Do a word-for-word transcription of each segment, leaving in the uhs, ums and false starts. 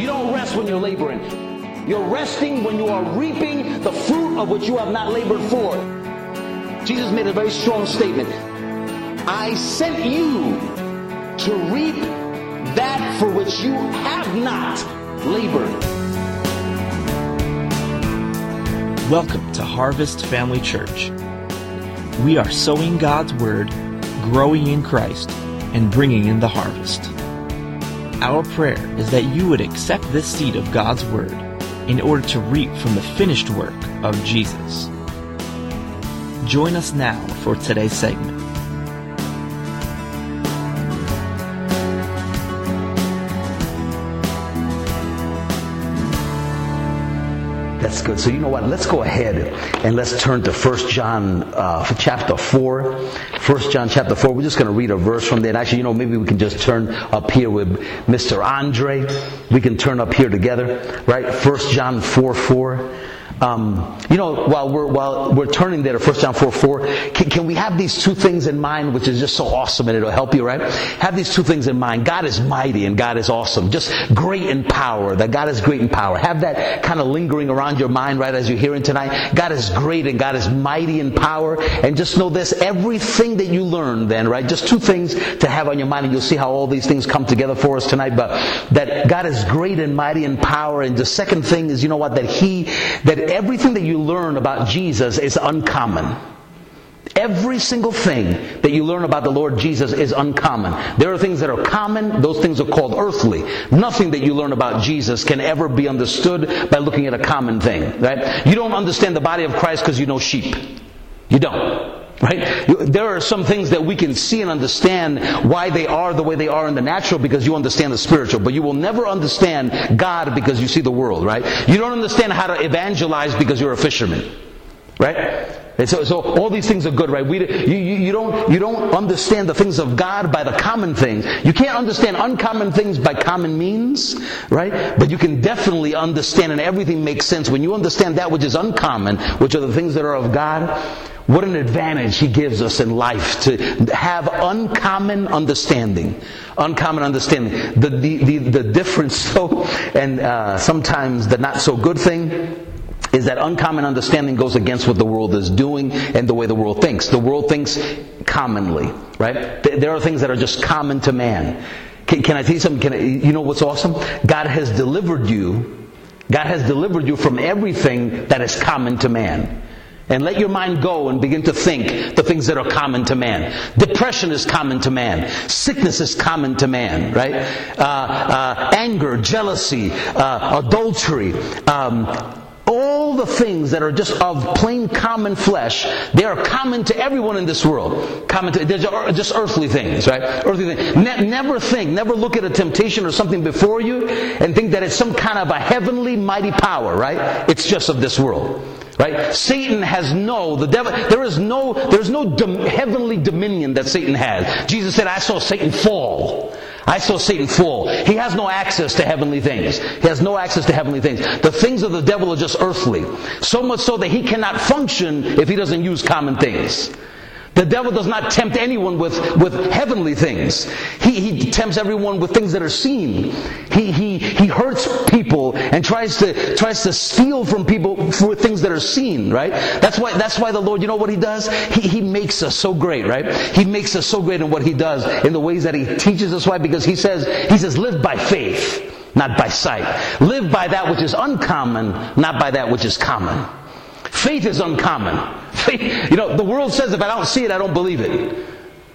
You don't rest when you're laboring. You're resting when you are reaping the fruit of which you have not labored for. Jesus made a very strong statement. I sent you to reap that for which you have not labored. Welcome to Harvest Family Church. We are sowing God's Word, growing in Christ, and bringing in the harvest. Our prayer is that you would accept this seed of God's Word in order to reap from the finished work of Jesus. Join us now for today's segment. That's good. So you know what? Let's go ahead and let's turn to First John uh, chapter four. First John chapter four. We're just going to read a verse from there. And actually, you know, maybe we can just turn up here with Mister Andre. We can turn up here together, right? First John four four. Um, you know, while we're while we're turning there to First John four four, can, can we have these two things in mind, which is just so awesome, and it'll help you, right? Have these two things in mind. God is mighty and God is awesome. Just great in power. That God is great in power. Have that kind of lingering around your mind, right, as you're hearing tonight. God is great and God is mighty in power. And just know this, everything that you learn then, right? Just two things to have on your mind, and you'll see how all these things come together for us tonight. But that God is great and mighty in power. And the second thing is, you know what, that He, that everything that you learn about Jesus is uncommon. Every single thing that you learn about the Lord Jesus is uncommon. There are things that are common. Those things are called earthly. Nothing that you learn about Jesus can ever be understood by looking at a common thing, right? You don't understand the body of Christ because you know sheep. You don't. Right? There are some things that we can see and understand why they are the way they are in the natural because you understand the spiritual. But you will never understand God because you see the world, right? You don't understand how to evangelize because you're a fisherman, right? And so, so all these things are good, right? We, you, you, you don't, you don't understand the things of God by the common things. You can't understand uncommon things by common means, right? But you can definitely understand, and everything makes sense when you understand that which is uncommon, which are the things that are of God. What an advantage He gives us in life to have uncommon understanding. Uncommon understanding. The the the, the difference, so, and uh, sometimes the not so good thing, is that uncommon understanding goes against what the world is doing and the way the world thinks. The world thinks commonly, right? There are things that are just common to man. Can, can I tell you something? Can I, you know what's awesome? God has delivered you. God has delivered you from everything that is common to man. And let your mind go and begin to think the things that are common to man. Depression is common to man. Sickness is common to man, right? Uh, uh, anger, jealousy, uh, adultery, um, all the things that are just of plain common flesh, they are common to everyone in this world. Common to, they're just earthly things, right? Earthly things. Ne- never think, never look at a temptation or something before you and think that it's some kind of a heavenly, mighty power, right? It's just of this world. Right? Satan has no, the devil, there is no, there's no dom, heavenly dominion that Satan has. Jesus said, I saw Satan fall. I saw Satan fall. He has no access to heavenly things. He has no access to heavenly things. The things of the devil are just earthly. So much so that he cannot function if he doesn't use common things. The devil does not tempt anyone with, with heavenly things. He, he tempts everyone with things that are seen. He, he, he hurts people and tries to, tries to steal from people for things that are seen, right? That's why, that's why the Lord, you know what He does? He, he makes us so great, right? He makes us so great in what He does, in the ways that He teaches us. Why? Because He says, He says, live by faith, not by sight. Live by that which is uncommon, not by that which is common. Faith is uncommon. Faith, you know, the world says if I don't see it, I don't believe it.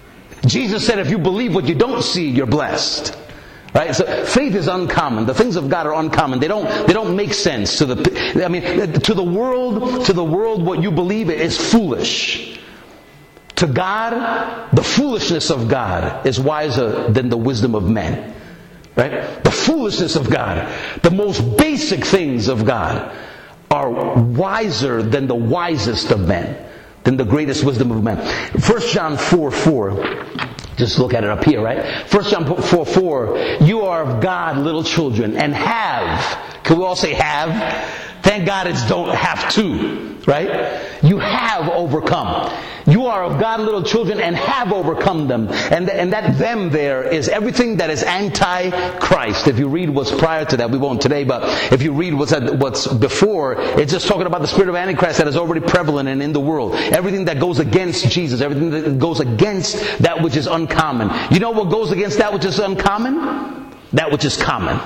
Jesus said if you believe what you don't see, you're blessed. Right? So faith is uncommon. The things of God are uncommon. They don't they don't make sense to the I mean to the world, to the world what you believe is foolish. To God, the foolishness of God is wiser than the wisdom of men. Right? The foolishness of God, the most basic things of God are wiser than the wisest of men, than the greatest wisdom of men. First John four four. Just look at it up here, right? First John four four. You are of God, little children, and have. Can we all say have? Thank God it's don't have to, right? You have overcome. You are of God little children and have overcome them. And, and that them there is everything that is anti-Christ. If you read what's prior to that, we won't today, but if you read what's, at, what's before, it's just talking about the spirit of Antichrist that is already prevalent and in the world. Everything that goes against Jesus, everything that goes against that which is uncommon. You know what goes against that which is uncommon? That which is common.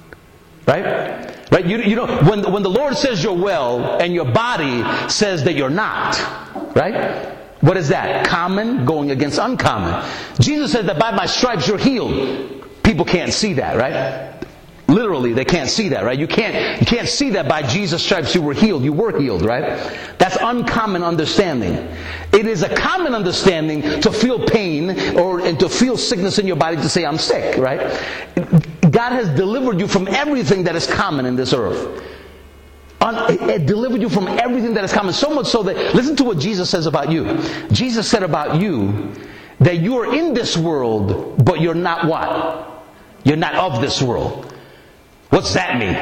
Right? Right? You, you know, when, when the Lord says you're well and your body says that you're not, right? What is that? Common going against uncommon. Jesus said that by my stripes you're healed. People can't see that, right? Literally, they can't see that, right? You can't, you can't see that by Jesus' stripes you were healed. You were healed, right? That's uncommon understanding. It is a common understanding to feel pain or and to feel sickness in your body to say, I'm sick, right? God has delivered you from everything that is common in this earth. It delivered you from everything that is common. So much so that, listen to what Jesus says about you. Jesus said about you that you are in this world, but you're not what? You're not of this world. What's that mean?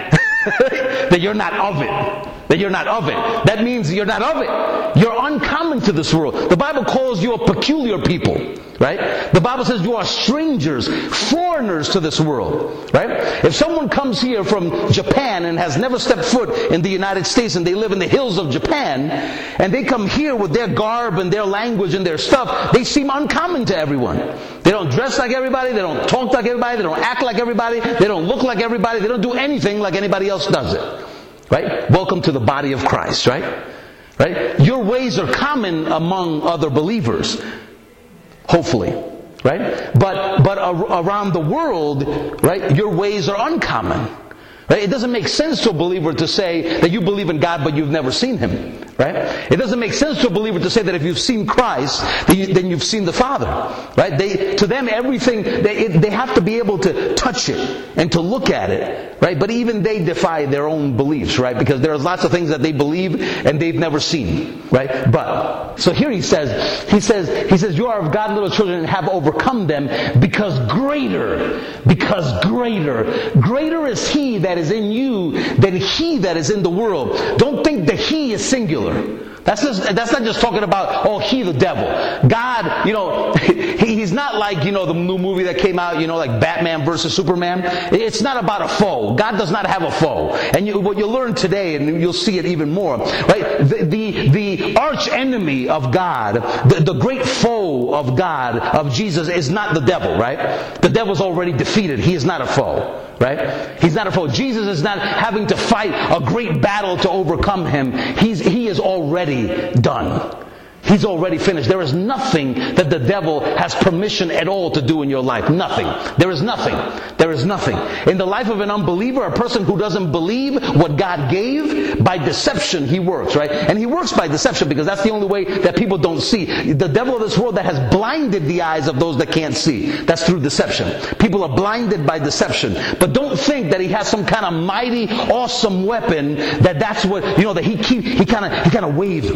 That you're not of it. That you're not of it. That means you're not of it. You're uncommon to this world. The Bible calls you a peculiar people. Right? The Bible says you are strangers, foreigners to this world. Right? If someone comes here from Japan and has never stepped foot in the United States and they live in the hills of Japan, and they come here with their garb and their language and their stuff, they seem uncommon to everyone. They don't dress like everybody, they don't talk like everybody, they don't act like everybody, they don't look like everybody, they don't do anything like anybody else does it. Right? Welcome to the body of Christ, right? Right? Your ways are common among other believers. Hopefully, right? But but around the world, right, your ways are uncommon. Right? It doesn't make sense to a believer to say that you believe in God but you've never seen Him. Right? It doesn't make sense to a believer to say that if you've seen Christ, then, you, then you've seen the Father. Right? They, to them, everything, they, it, they have to be able to touch it and to look at it. Right? But even they defy their own beliefs, right? Because there's lots of things that they believe and they've never seen. Right? But, so here he says, he says, he says, you are of God little children and have overcome them because greater, because greater, greater is He that is in you than he that is in the world. Don't think that he is singular. That's just, that's not just talking about, oh, he the devil. God, you know, he, he's not like, you know, the new movie that came out, you know, like Batman versus Superman. It's not about a foe. God does not have a foe. And you, what you'll learn today, and you'll see it even more, right? The, the, the arch enemy of God, the, the great foe of God, of Jesus, is not the devil, right? The devil's already defeated. He is not a foe. Right? He's not a foe. Jesus is not having to fight a great battle to overcome him. He's, he is already done. He's already finished. There is nothing that the devil has permission at all to do in your life. Nothing. There is nothing. There is nothing. In the life of an unbeliever, a person who doesn't believe what God gave, by deception he works, right? And he works by deception because that's the only way that people don't see. The devil of this world that has blinded the eyes of those that can't see. That's through deception. People are blinded by deception. But don't think that he has some kind of mighty, awesome weapon that that's what, you know, that he keep, he kind of, he kind of waves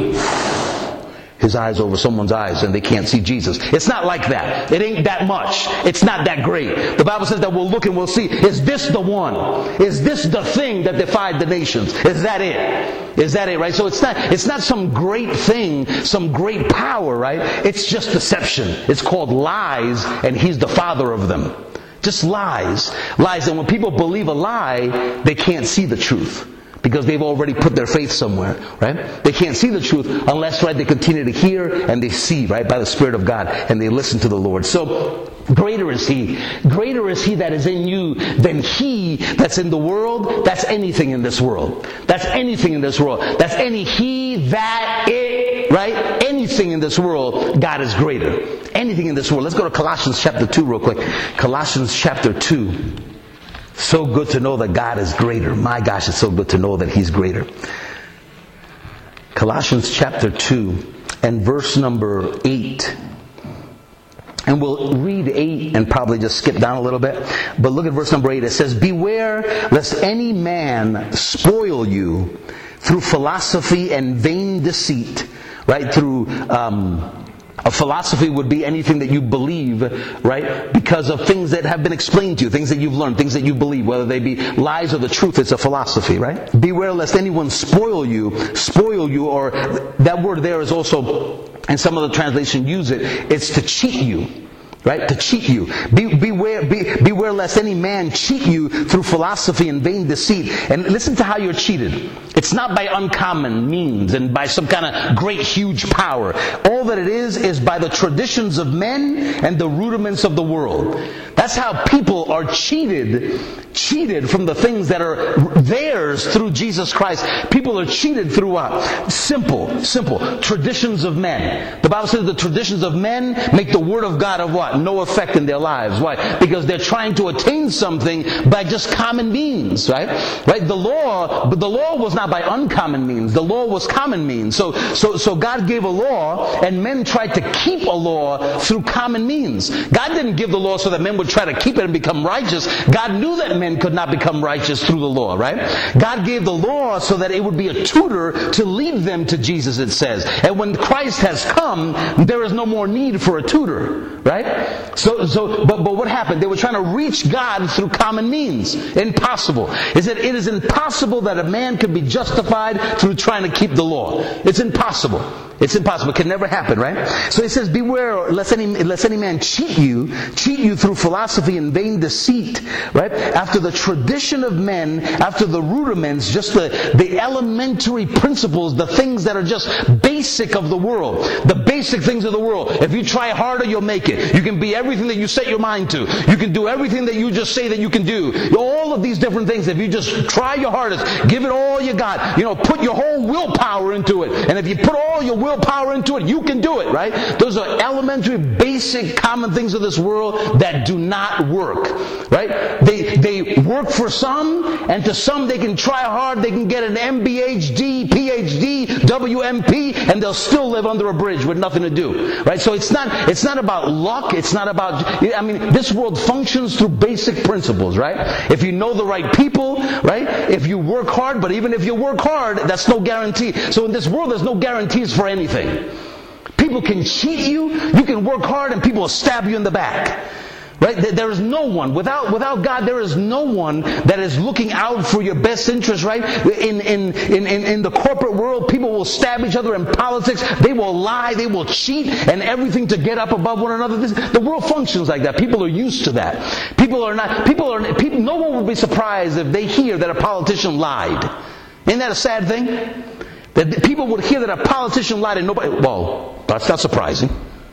his eyes over someone's eyes and they can't see Jesus. It's not like that. It ain't that much. It's not that great. The Bible says that we'll look and we'll see, is this the one? Is this the thing that defied the nations? Is that it? Is that it, right? So it's not, it's not some great thing, some great power, right? It's just deception. It's called lies, and he's the father of them. Just lies. Lies. And when people believe a lie, they can't see the truth. Because they've already put their faith somewhere, right? They can't see the truth unless, right, they continue to hear and they see, right, by the Spirit of God, and they listen to the Lord. So, greater is He. Greater is He that is in you than he that's in the world. That's anything in this world. That's anything in this world. That's any he, that, it, right? Anything in this world, God is greater. Anything in this world. Let's go to Colossians chapter two real quick. Colossians chapter two. So good to know that God is greater. My gosh, it's so good to know that He's greater. Colossians chapter two and verse number eight. And we'll read eight and probably just skip down a little bit. But look at verse number eight. It says, beware lest any man spoil you through philosophy and vain deceit. Right? Through... Um, A philosophy would be anything that you believe, right, because of things that have been explained to you, things that you've learned, things that you believe, whether they be lies or the truth. It's a philosophy, right? Beware lest anyone spoil you, spoil you, or that word there is also, and some of the translations use it, it's to cheat you. Right? To cheat you. Be, beware, be, beware lest any man cheat you through philosophy and vain deceit. And listen to how you're cheated. It's not by uncommon means and by some kind of great, huge power. All that it is, is by the traditions of men and the rudiments of the world. That's how people are cheated, cheated from the things that are theirs through Jesus Christ. People are cheated through what? Simple, simple. Traditions of men. The Bible says the traditions of men make the Word of God of what? No effect in their lives. Why? Because they're trying to attain something by just common means, right? Right? The law, but the law was not by uncommon means. The law was common means. So, so, so God gave a law, and men tried to keep a law through common means. God didn't give the law so that men would try to keep it and become righteous. God knew that men could not become righteous through the law, right? God gave the law so that it would be a tutor to lead them to Jesus, it says. And when Christ has come, there is no more need for a tutor, right? So, so, but, but what happened? They were trying to reach God through common means. Impossible. Is that it is impossible that a man could be justified through trying to keep the law. It's impossible. It's impossible. It can never happen, right? So he says, beware lest any, lest any man cheat you, cheat you through philosophy and vain deceit, right? After the tradition of men, after the rudiments, just the, the elementary principles, the things that are just basic of the world, the basic things of the world. If you try harder, you'll make it. You can be everything that you set your mind to. You can do everything that you just say that you can do. All of these different things, if you just try your hardest, give it all you got, you know, put your whole willpower into it. And if you put all your willpower into it, you can do it, right? Those are elementary, basic, common things of this world that do not work, right? They, they work for some, and to some they can try hard, they can get an M B H D, P H D, W M P, and they'll still live under a bridge with nothing to do, right? So it's not, it's not about luck, it's not about, I mean, this world functions through basic principles, right? If you know the right people, right? If you work hard, but even if you work hard, that's no guarantee. So in this world, there's no guarantees for anything. People can cheat you, you can work hard, and people will stab you in the back. Right? There is no one. Without, without God, there is no one that is looking out for your best interest, right? In, in, in, in the corporate world, people will stab each other in politics. They will lie. They will cheat and everything to get up above one another. This, the world functions like that. People are used to that. People are not, people are, people, no one would be surprised if they hear that a politician lied. Isn't that a sad thing? That people would hear that a politician lied and nobody, well, that's not surprising.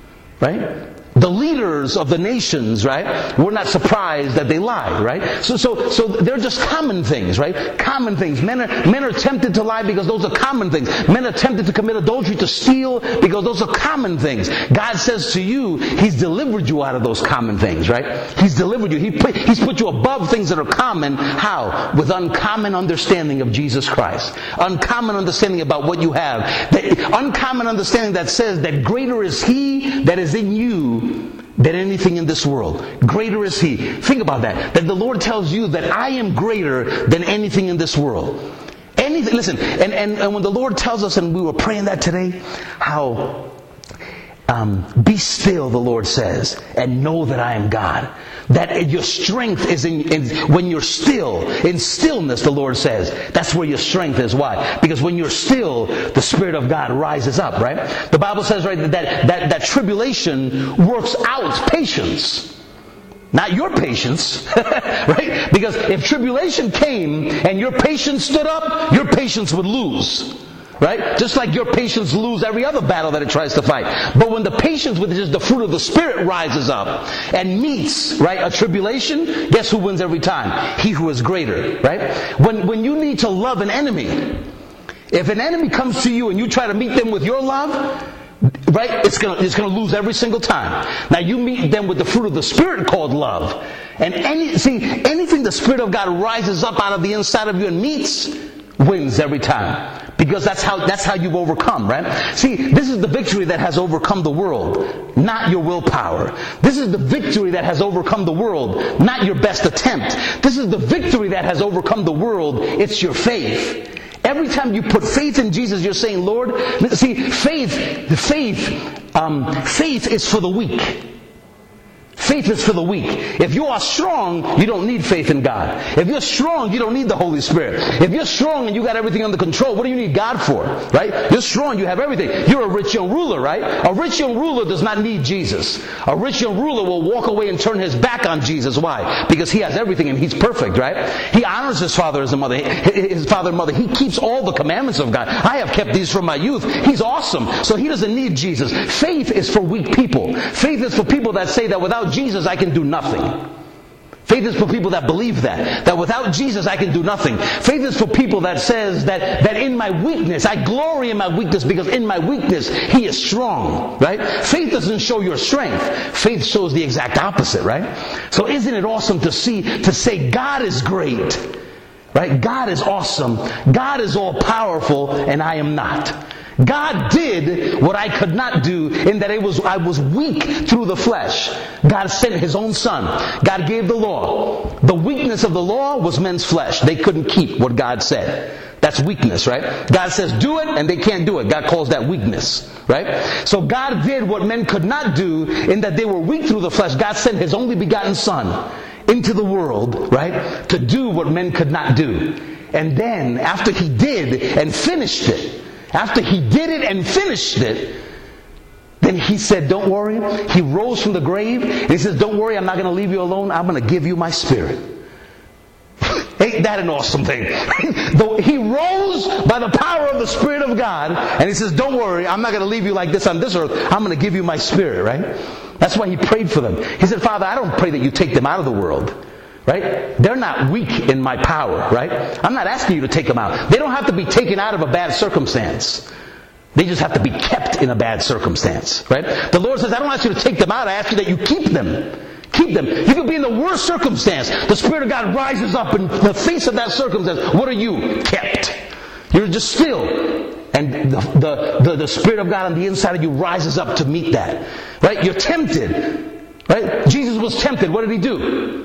Right? The leaders of the nations, right, were not surprised that they lied, right? So, so, so they're just common things, right? Common things. Men are, men are tempted to lie because those are common things. Men are tempted to commit adultery, to steal, because those are common things. God says to you, He's delivered you out of those common things, right? He's delivered you. He put, He's put you above things that are common. How? With uncommon understanding of Jesus Christ. Uncommon understanding about what you have. The uncommon understanding that says that greater is He that is in you than anything in this world. Greater is He. Think about that. That the Lord tells you that I am greater than anything in this world. Anything, listen, and, and, and when the Lord tells us, and we were praying that today, how um, be still, the Lord says, and know that I am God. That your strength is in, in when you're still. In stillness, the Lord says, that's where your strength is. Why? Because when you're still, the Spirit of God rises up, right? The Bible says, right, that that, that tribulation works out patience. Not your patience, right? Because if tribulation came and your patience stood up, your patience would lose. Right? Just like your patience lose every other battle that it tries to fight. But when the patience, which is the fruit of the Spirit, rises up and meets, right, a tribulation, guess who wins every time? He who is greater, right? When, when you need to love an enemy, if an enemy comes to you and you try to meet them with your love, right, it's gonna, it's gonna lose every single time. Now you meet them with the fruit of the Spirit called love. And any, see, anything the Spirit of God rises up out of the inside of you and meets, wins every time. Because that's how, that's how you've overcome, right? See, this is the victory that has overcome the world, not your willpower. This is the victory that has overcome the world, not your best attempt. This is the victory that has overcome the world. It's your faith. Every time you put faith in Jesus, you're saying, Lord, see, faith, faith, um, faith is for the weak. Faith is for the weak. If you are strong, you don't need faith in God. If you're strong, you don't need the Holy Spirit. If you're strong and you got everything under control, what do you need God for? Right? You're strong, you have everything. You're a rich young ruler, right? A rich young ruler does not need Jesus. A rich young ruler will walk away and turn his back on Jesus. Why? Because he has everything and he's perfect, right? He honors his father as a mother, his father and mother. He keeps all the commandments of God. I have kept these from my youth. He's awesome. So he doesn't need Jesus. Faith is for weak people. Faith is for people that say that without Jesus I can do nothing. Faith is for people that believe that. That without Jesus I can do nothing. Faith is for people that says that, that in my weakness, I glory in my weakness because in my weakness He is strong. Right? Faith doesn't show your strength. Faith shows the exact opposite, right? So isn't it awesome to see, to say God is great? Right? God is awesome. God is all powerful and I am not. God did what I could not do in that it was I was weak through the flesh. God sent His own Son. God gave the law. The weakness of the law was men's flesh. They couldn't keep what God said. That's weakness, right? God says do it and they can't do it. God calls that weakness, right? So God did what men could not do in that they were weak through the flesh. God sent His only begotten Son into the world, right? To do what men could not do. And then after He did and finished it, After He did it and finished it, then He said, don't worry. He rose from the grave and He says, don't worry, I'm not going to leave you alone. I'm going to give you my Spirit. Ain't that an awesome thing? He rose by the power of the Spirit of God and He says, don't worry, I'm not going to leave you like this on this earth. I'm going to give you my Spirit, right? That's why He prayed for them. He said, Father, I don't pray that you take them out of the world. Right? They're not weak in my power, right? I'm not asking you to take them out. They don't have to be taken out of a bad circumstance. They just have to be kept in a bad circumstance, right? The Lord says, I don't ask you to take them out. I ask you that you keep them. Keep them. You could be in the worst circumstance. The Spirit of God rises up in the face of that circumstance. What are you? Kept. You're just still. And the, the, the, the Spirit of God on the inside of you rises up to meet that. Right? You're tempted. Right? Jesus was tempted. What did He do?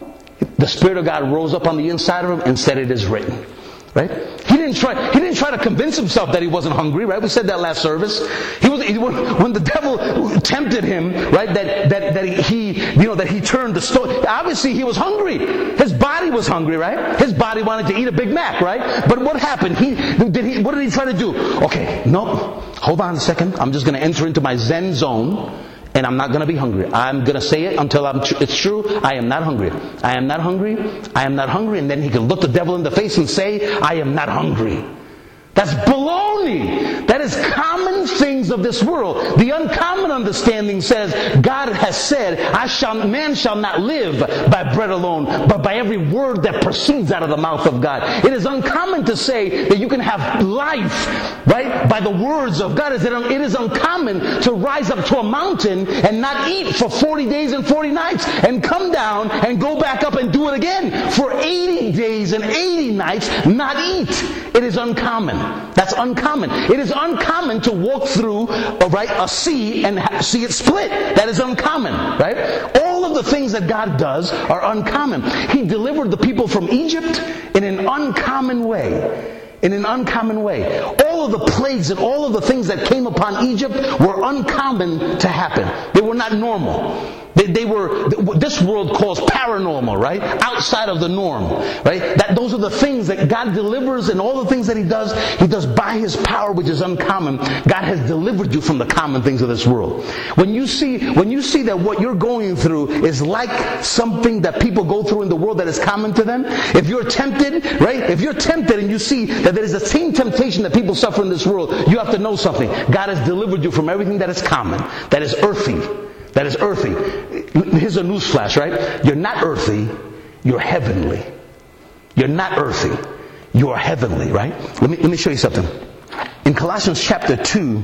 The Spirit of God rose up on the inside of Him and said, it is written. Right? He didn't try, he didn't try to convince Himself that He wasn't hungry, right? We said that last service. He was, he, when the devil tempted Him, right, that, that, that he, you know, that he turned the stone. Obviously He was hungry. His body was hungry, right? His body wanted to eat a Big Mac, right? But what happened? He, did he, what did he try to do? Okay, no, hold on a second. I'm just going to enter into my Zen zone. And I'm not going to be hungry. I'm going to say it until I'm tr- it's true. I am not hungry. I am not hungry. I am not hungry. And then he can look the devil in the face and say, I am not hungry. That's baloney. That is common things of this world. The uncommon understanding says, God has said, I shall, man shall not live by bread alone, but by every word that proceeds out of the mouth of God. It is uncommon to say that you can have life, right, by the words of God. It is uncommon to rise up to a mountain and not eat for forty days and forty nights and come down and go back up and do it again for eighty days and eighty nights, not eat. It is uncommon. That's uncommon. It is uncommon to walk through, right, a sea and ha- see it split. That is uncommon, right? All of the things that God does are uncommon. He delivered the people from Egypt in an uncommon way. In an uncommon way. All of the plagues and all of the things that came upon Egypt were uncommon to happen. They were not normal. They, they were, this world calls paranormal, right? Outside of the norm, right? That, those are the things that God delivers, and all the things that He does, He does by His power, which is uncommon. God has delivered you from the common things of this world. When you see, when you see that what you're going through is like something that people go through in the world that is common to them, if you're tempted, right? If you're tempted and you see that there is the same temptation that people suffer in this world, you have to know something. God has delivered you from everything that is common, that is earthy. That is earthy. Here's a newsflash, right? You're not earthy, you're heavenly. You're not earthy, you're heavenly, right? Let me, let me show you something. In Colossians chapter two,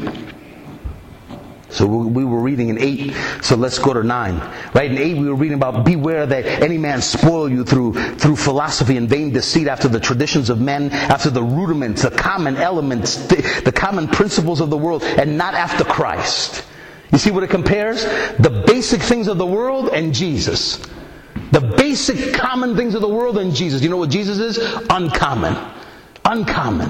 so we were reading in eight, so let's go to nine. Right, in eight we were reading about, beware that any man spoil you through through philosophy and vain deceit, after the traditions of men, after the rudiments, the common elements, the, the common principles of the world, and not after Christ. You see what it compares? The basic things of the world and Jesus. The basic common things of the world and Jesus. You know what Jesus is? Uncommon. Uncommon.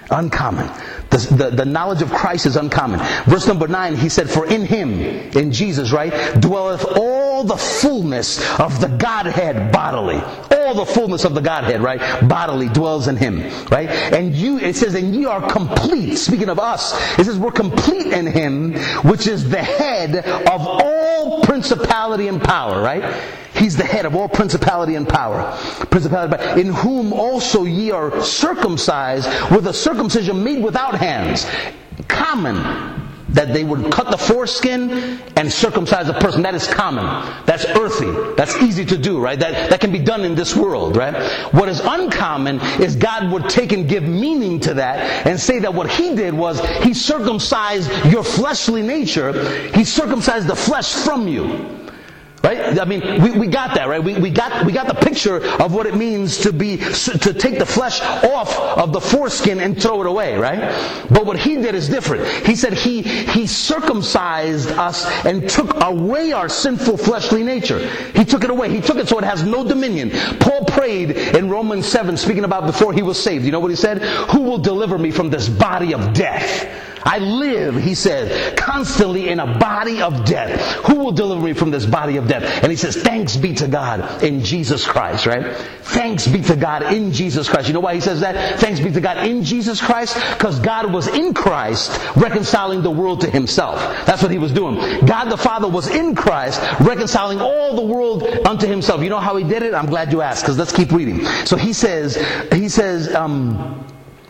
Uncommon. The, the, the knowledge of Christ is uncommon. Verse number nine, he said, for in him, in Jesus, right, dwelleth all the fullness of the Godhead bodily. All the fullness of the Godhead, right, bodily dwells in him, right? And you, it says, and ye are complete. Speaking of us, it says we're complete in him, which is the head of all principality and power, right? He's the head of all principality and power. Principality, in whom also ye are circumcised with a circumcision made without hands. Common. That they would cut the foreskin and circumcise a person. That is common. That's earthy. That's easy to do, right? That, that can be done in this world, right? What is uncommon is God would take and give meaning to that and say that what he did was he circumcised your fleshly nature. He circumcised the flesh from you. Right? I mean, we, we got that, right? We, we got we got the picture of what it means to be to take the flesh off of the foreskin and throw it away, right? But what he did is different. He said he he circumcised us and took away our sinful fleshly nature. He took it away. He took it so it has no dominion. Paul prayed in Romans seven, speaking about before he was saved. You know what he said? Who will deliver me from this body of death? I live, he says, constantly in a body of death. Who will deliver me from this body of death? And he says, thanks be to God in Jesus Christ, right? Thanks be to God in Jesus Christ. You know why he says that? Thanks be to God in Jesus Christ? Because God was in Christ reconciling the world to himself. That's what he was doing. God the Father was in Christ reconciling all the world unto himself. You know how he did it? I'm glad you asked, because let's keep reading. So he says, he says, um...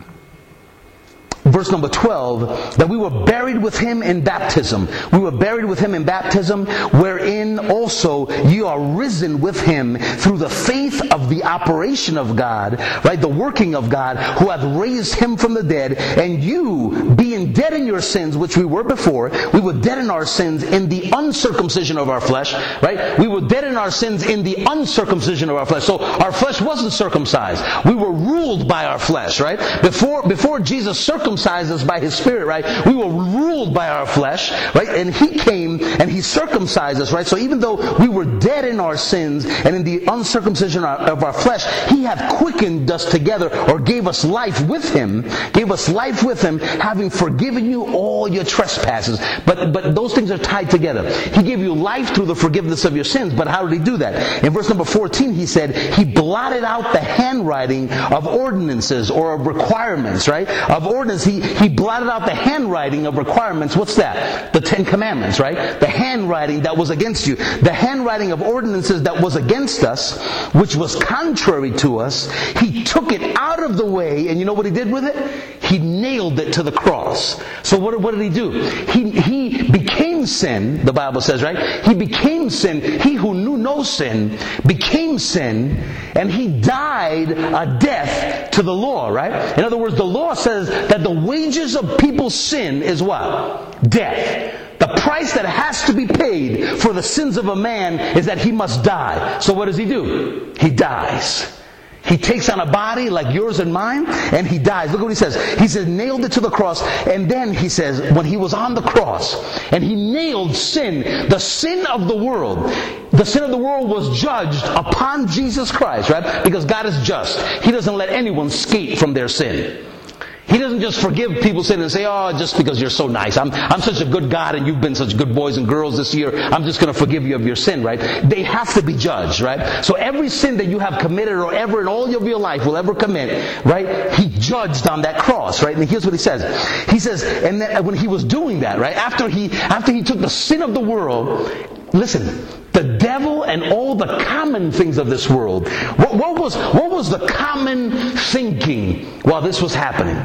verse number twelve, that we were buried with him in baptism. We were buried with him in baptism, wherein also ye are risen with him through the faith of the operation of God, right? The working of God, who hath raised him from the dead. And you, being dead in your sins, which we were before, we were dead in our sins in the uncircumcision of our flesh, right? We were dead in our sins in the uncircumcision of our flesh. So our flesh wasn't circumcised. We were ruled by our flesh, right? Before, before Jesus circumcised us by his Spirit, right? We were ruled by our flesh, right? And he came and he circumcised us, right? So even though we were dead in our sins and in the uncircumcision of our flesh, he hath quickened us together, or gave us life with him, gave us life with him, having forgiven you all your trespasses. But but those things are tied together. He gave you life through the forgiveness of your sins. But how did he do that? In verse number fourteen, he said, he blotted out the handwriting of ordinances or of requirements, right? Of ordinance. He, he blotted out the handwriting of requirements. What's that? The Ten Commandments, right? The handwriting that was against you. The handwriting of ordinances that was against us, which was contrary to us. He took it out of the way, and you know what he did with it? He nailed it to the cross. So what, what did he do? He, he became sin, the Bible says, right? He became sin. He who knew no sin became sin, and he died a death to the law, right? In other words, the law says that the wages of people's sin is what? Death. The price that has to be paid for the sins of a man is that he must die. So what does he do? He dies. He takes on a body like yours and mine, and he dies. Look what he says. He says, nailed it to the cross. And then he says, when he was on the cross, and he nailed sin, the sin of the world, the sin of the world was judged upon Jesus Christ, right? Because God is just. He doesn't let anyone escape from their sin. He doesn't just forgive people's sin and say, oh, just because you're so nice. I'm, I'm such a good God and you've been such good boys and girls this year, I'm just going to forgive you of your sin, right? They have to be judged, right? So every sin that you have committed or ever in all of your life will ever commit, right? He judged on that cross, right? And here's what he says. He says, and then when he was doing that, right? After he, after he took the sin of the world, listen, the devil and all the common things of this world, what, what was, what was the common thinking while this was happening?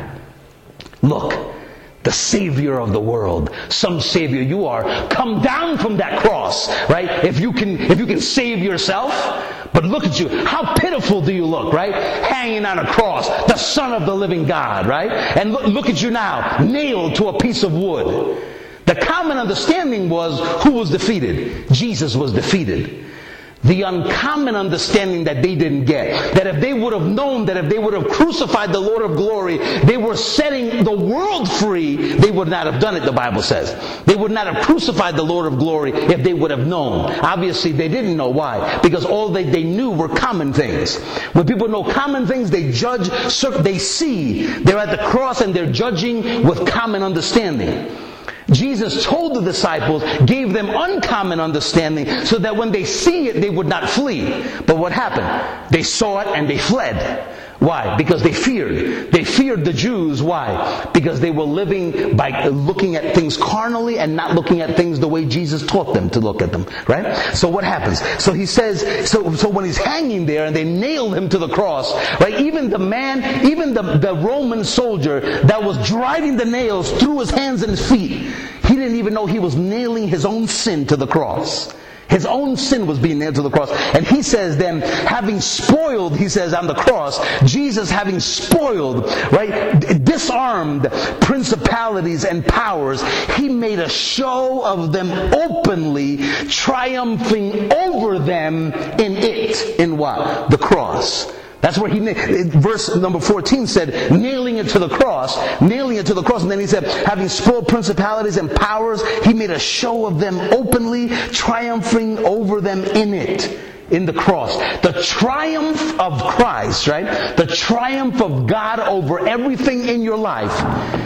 Look, the Savior of the world, some Savior you are, come down from that cross, right? If you can, if you can save yourself, but look at you, how pitiful do you look, right? Hanging on a cross, the Son of the living God, right? And look, look at you now, nailed to a piece of wood. The common understanding was who was defeated? Jesus was defeated. the uncommon understanding that they didn't get. That if they would have known, that if they would have crucified the Lord of glory, they were setting the world free, they would not have done it, the Bible says. They would not have crucified the Lord of glory if they would have known. Obviously, they didn't know. Why? Because all they, they knew were common things. When people know common things, they judge, they see. They're at the cross and they're judging with common understanding. Jesus told the disciples, gave them uncommon understanding so that when they see it, they would not flee. But what happened? They saw it and they fled. Why? Because they feared. They feared the Jews. Why? Because they were living by looking at things carnally and not looking at things the way Jesus taught them to look at them. Right? So what happens? So he says, so, so when he's hanging there and they nailed him to the cross, right? Even the man, even the, the Roman soldier that was driving the nails through his hands and his feet, he didn't even know he was nailing his own sin to the cross. His own sin was being nailed to the cross. And he says then, having spoiled, he says on the cross, Jesus having spoiled, right, disarmed principalities and powers, he made a show of them openly, triumphing over them in it. In what? The cross. That's where he, verse number fourteen said, nailing it to the cross, nailing it to the cross. And then he said, having spoiled principalities and powers, he made a show of them openly, triumphing over them in it. In the cross. The triumph of Christ, right? The triumph of God over everything in your life.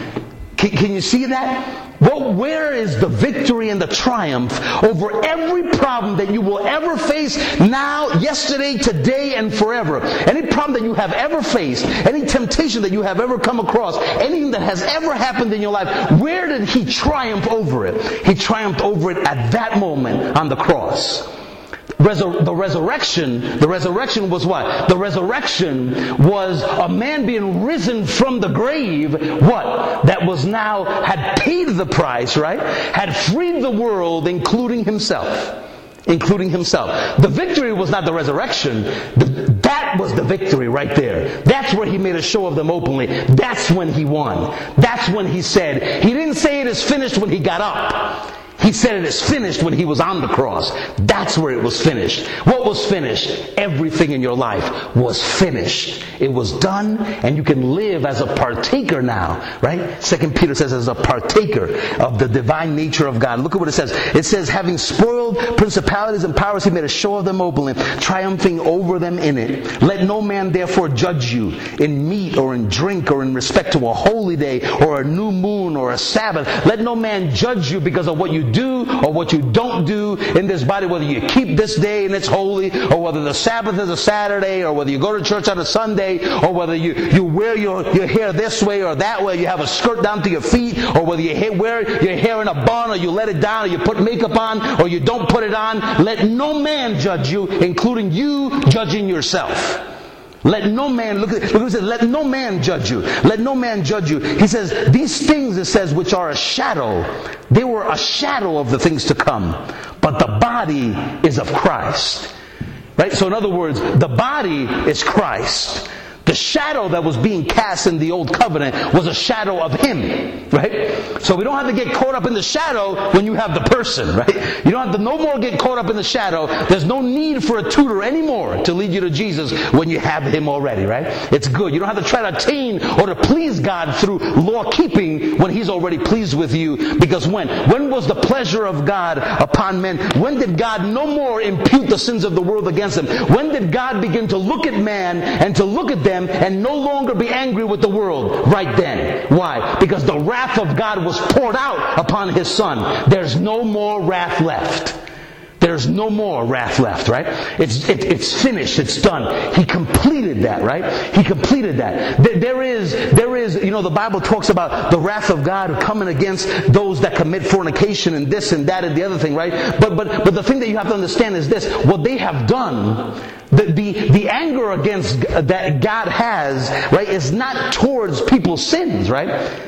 Can, can you see that? Well, where is the victory and the triumph over every problem that you will ever face now, yesterday, today, and forever? Any problem that you have ever faced, any temptation that you have ever come across, anything that has ever happened in your life, where did he triumph over it? He triumphed over it at that moment on the cross. Resur- the resurrection, the resurrection was what? The resurrection was a man being risen from the grave, what? That was now, had paid the price, right? Had freed the world, including himself. Including himself. The victory was not the resurrection. The, that was the victory right there. That's where he made a show of them openly. That's when he won. That's when he said, he didn't say it is finished when he got up. He said it is finished when he was on the cross. That's where it was finished. What was finished? Everything in your life was finished. It was done, and you can live as a partaker now, right? Second Peter says as a partaker of the divine nature of God. Look at what it says. It says, having spoiled principalities and powers, he made a show of them openly, triumphing over them in it. Let no man therefore judge you in meat or in drink or in respect to a holy day or a new moon or a Sabbath. Let no man judge you because of what you do or what you don't do in this body, whether you keep this day and it's holy, or whether the Sabbath is a Saturday, or whether you go to church on a Sunday, or whether you, you wear your, your hair this way or that way, you have a skirt down to your feet, or whether you ha- wear your hair in a bun, or you let it down, or you put makeup on, or you don't put it on. Let no man judge you, including you judging yourself. Let no man, look at, look at it says, let no man judge you. Let no man judge you. He says, these things, it says, which are a shadow, they were a shadow of the things to come. But the body is of Christ. Right? So in other words, the body is Christ. The shadow that was being cast in the old covenant was a shadow of him, right? So we don't have to get caught up in the shadow when you have the person, right? You don't have to no more get caught up in the shadow. There's no need for a tutor anymore to lead you to Jesus when you have him already, right? It's good. You don't have to try to attain or to please God through law keeping when he's already pleased with you. Because when? When was the pleasure of God upon men? When did God no more impute the sins of the world against them? When did God begin to look at man and to look at them and no longer be angry with the world? Right then. Why? Because the wrath of God was poured out upon his son. There's no more wrath left. There's no more wrath left, right? It's it, it's finished. It's done. He completed that, right? He completed that. There, there is, there is, you know, the Bible talks about the wrath of God coming against those that commit fornication and this and that and the other thing, right? But but but the thing that you have to understand is this: what they have done, the the, the anger against that God has, right, is not towards people's sins, right?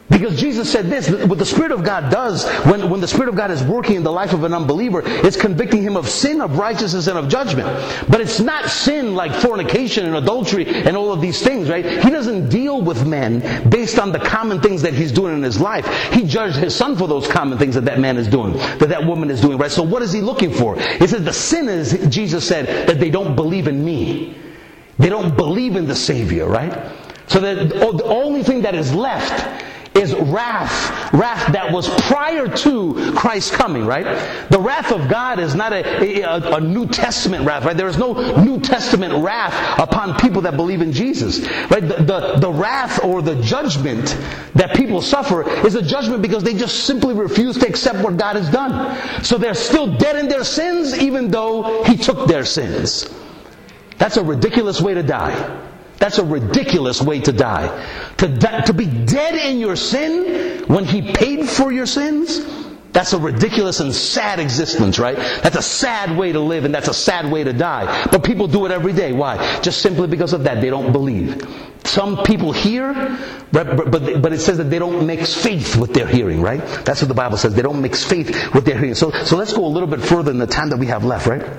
Because Jesus said this, what the Spirit of God does, when, when the Spirit of God is working in the life of an unbeliever, it's convicting him of sin, of righteousness, and of judgment. But it's not sin like fornication and adultery and all of these things, right? He doesn't deal with men based on the common things that he's doing in his life. He judged his son for those common things that that man is doing, that that woman is doing, right? So what is he looking for? He says the sin is, Jesus said, that they don't believe in me. They don't believe in the Savior, right? So that the only thing that is left is wrath. Wrath that was prior to Christ's coming, right? The wrath of God is not a, a, a New Testament wrath, right? There is no New Testament wrath upon people that believe in Jesus, right? The, the, the wrath or the judgment that people suffer is a judgment because they just simply refuse to accept what God has done. So they're still dead in their sins even though He took their sins. That's a ridiculous way to die. That's a ridiculous way to die. To, die, to be dead in your sin when He paid for your sins, that's a ridiculous and sad existence, right? That's a sad way to live and that's a sad way to die. But people do it every day. Why? Just simply because of that. They don't believe. Some people hear, but, but, but it says that they don't mix faith with their hearing, right? That's what the Bible says. They don't mix faith with their hearing. So, so let's go a little bit further in the time that we have left, right?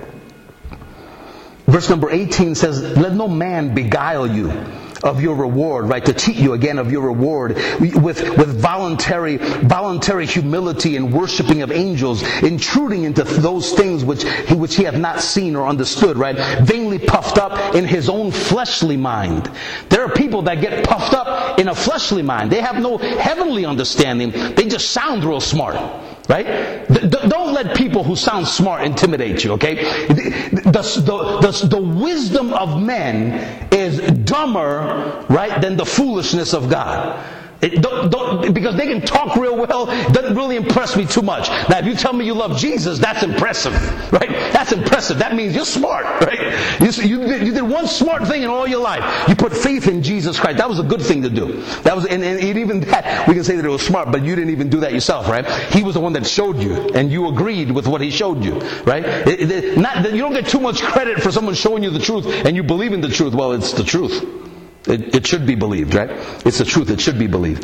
Verse number eighteen says, let no man beguile you of your reward, right? To cheat you again of your reward with, with voluntary, voluntary humility and worshiping of angels, intruding into those things which he, which he hath not seen or understood, right? Vainly puffed up in his own fleshly mind. There are people that get puffed up in a fleshly mind. They have no heavenly understanding. They just sound real smart. Right? Don't let people who sound smart intimidate you, okay? The, the, the, the wisdom of men is dumber, right, than the foolishness of God. It, don't, don't, because they can talk real well, it doesn't really impress me too much. Now, if you tell me you love Jesus, that's impressive, right? That's impressive. That means you're smart, right? You, you, did, you did one smart thing in all your life. You put faith in Jesus Christ. That was a good thing to do. That was, and, and even that, we can say that it was smart, but you didn't even do that yourself, right? He was the one that showed you, and you agreed with what He showed you, right? It, it, not, you don't get too much credit for someone showing you the truth, and you believe in the truth. Well, it's the truth. It, it should be believed, right? It's the truth. It should be believed.